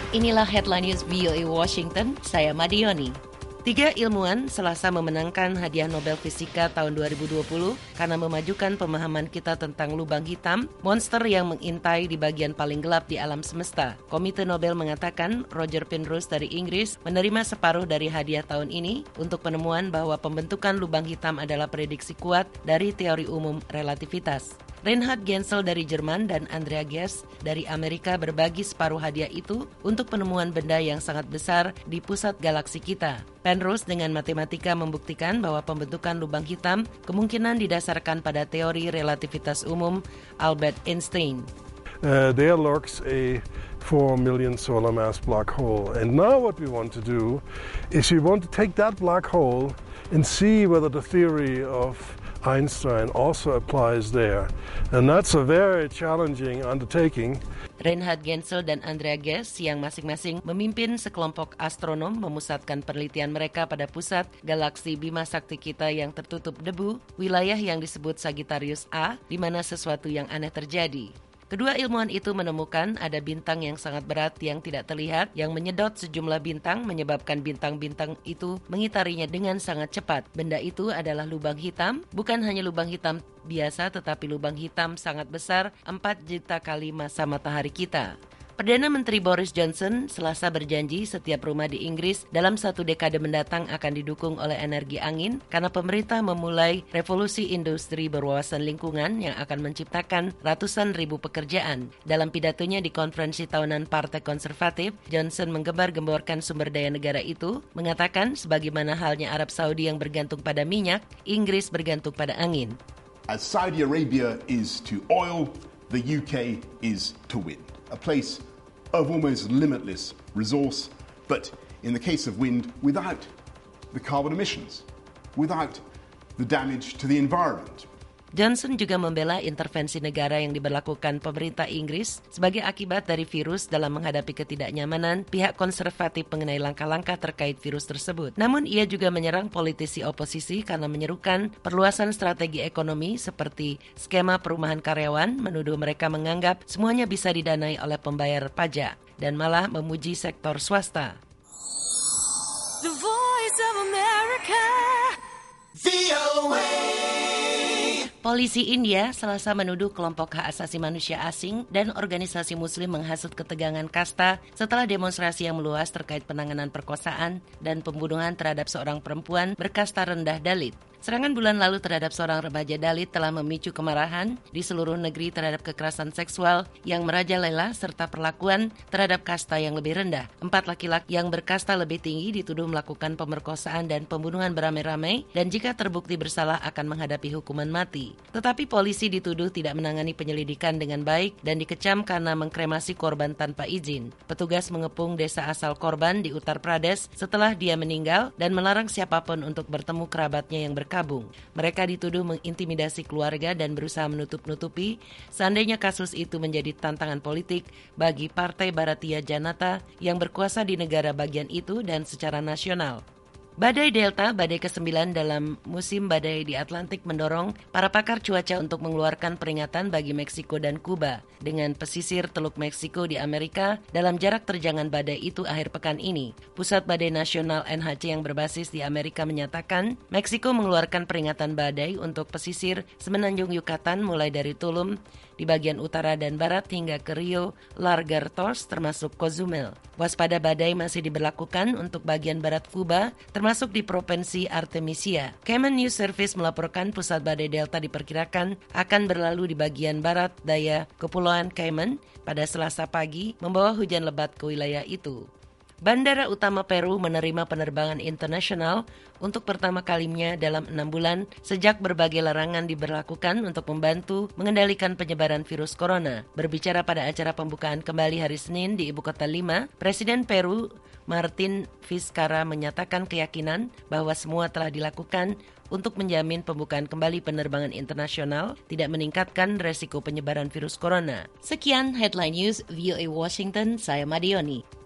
Inilah Headline News VOA Washington, saya Madioni. 3 ilmuwan Selasa memenangkan hadiah Nobel Fisika tahun 2020 karena memajukan pemahaman kita tentang lubang hitam, monster yang mengintai di bagian paling gelap di alam semesta. Komite Nobel mengatakan Roger Penrose dari Inggris menerima separuh dari hadiah tahun ini untuk penemuan bahwa pembentukan lubang hitam adalah prediksi kuat dari teori umum relativitas. Reinhard Genzel dari Jerman dan Andrea Ghez dari Amerika berbagi separuh hadiah itu untuk penemuan benda yang sangat besar di pusat galaksi kita. Penrose dengan matematika membuktikan bahwa pembentukan lubang hitam kemungkinan didasarkan pada teori relativitas umum Albert Einstein. There lurks a 4 million solar mass black hole. And now what we want to do is we want to take that black hole and see whether the theory of Einstein also applies there. And that's a very challenging undertaking. Reinhard Genzel dan Andrea Ghez yang masing-masing memimpin sekelompok astronom memusatkan penelitian mereka pada pusat galaksi Bima Sakti kita yang tertutup debu, wilayah yang disebut Sagittarius A, di mana sesuatu yang aneh terjadi. Kedua ilmuwan itu menemukan ada bintang yang sangat berat yang tidak terlihat yang menyedot sejumlah bintang menyebabkan bintang-bintang itu mengitarinya dengan sangat cepat. Benda itu adalah lubang hitam, bukan hanya lubang hitam biasa tetapi lubang hitam sangat besar 4 juta kali massa matahari kita. Perdana Menteri Boris Johnson Selasa berjanji setiap rumah di Inggris dalam 1 dekade mendatang akan didukung oleh energi angin karena pemerintah memulai revolusi industri berwawasan lingkungan yang akan menciptakan ratusan ribu pekerjaan. Dalam pidatonya di konferensi tahunan Partai Konservatif, Johnson menggembar-gemborkan sumber daya negara itu, mengatakan sebagaimana halnya Arab Saudi yang bergantung pada minyak, Inggris bergantung pada angin. As Saudi Arabia is to oil, the UK is to wind. A place of almost limitless resource, but in the case of wind, without the carbon emissions, without the damage to the environment. Johnson juga membela intervensi negara yang diberlakukan pemerintah Inggris sebagai akibat dari virus dalam menghadapi ketidaknyamanan pihak konservatif mengenai langkah-langkah terkait virus tersebut. Namun ia juga menyerang politisi oposisi karena menyerukan perluasan strategi ekonomi seperti skema perumahan karyawan, menuduh mereka menganggap semuanya bisa didanai oleh pembayar pajak dan malah memuji sektor swasta. The Voice of America, VOA. Polisi India Selasa menuduh kelompok hak asasi manusia asing dan organisasi muslim menghasut ketegangan kasta setelah demonstrasi yang meluas terkait penanganan perkosaan dan pembunuhan terhadap seorang perempuan berkasta rendah Dalit. Serangan bulan lalu terhadap seorang remaja Dalit telah memicu kemarahan di seluruh negeri terhadap kekerasan seksual yang merajalela serta perlakuan terhadap kasta yang lebih rendah. 4 laki-laki yang berkasta lebih tinggi dituduh melakukan pemerkosaan dan pembunuhan beramai-ramai dan jika terbukti bersalah akan menghadapi hukuman mati. Tetapi polisi dituduh tidak menangani penyelidikan dengan baik dan dikecam karena mengkremasi korban tanpa izin. Petugas mengepung desa asal korban di Uttar Pradesh setelah dia meninggal dan melarang siapapun untuk bertemu kerabatnya yang berkabung. Mereka dituduh mengintimidasi keluarga dan berusaha menutup-nutupi seandainya kasus itu menjadi tantangan politik bagi Partai Bharatiya Janata yang berkuasa di negara bagian itu dan secara nasional. Badai Delta, badai ke-9 dalam musim badai di Atlantik mendorong para pakar cuaca untuk mengeluarkan peringatan bagi Meksiko dan Kuba dengan pesisir Teluk Meksiko di Amerika dalam jarak terjangan badai itu akhir pekan ini. Pusat Badai Nasional NHC yang berbasis di Amerika menyatakan Meksiko mengeluarkan peringatan badai untuk pesisir semenanjung Yucatan mulai dari Tulum di bagian utara dan barat hingga ke Rio Lagartos termasuk Cozumel. Waspada badai masih diberlakukan untuk bagian barat Kuba termasuk di Provinsi Artemisia. Cayman News Service melaporkan pusat badai Delta diperkirakan akan berlalu di bagian barat daya Kepulauan Cayman pada Selasa pagi membawa hujan lebat ke wilayah itu. Bandara utama Peru menerima penerbangan internasional untuk pertama kalinya dalam 6 bulan sejak berbagai larangan diberlakukan untuk membantu mengendalikan penyebaran virus corona. Berbicara pada acara pembukaan kembali hari Senin di Ibu Kota Lima, Presiden Peru Martin Vizcarra menyatakan keyakinan bahwa semua telah dilakukan untuk menjamin pembukaan kembali penerbangan internasional tidak meningkatkan resiko penyebaran virus corona. Sekian Headline News VOA Washington, saya Madioni.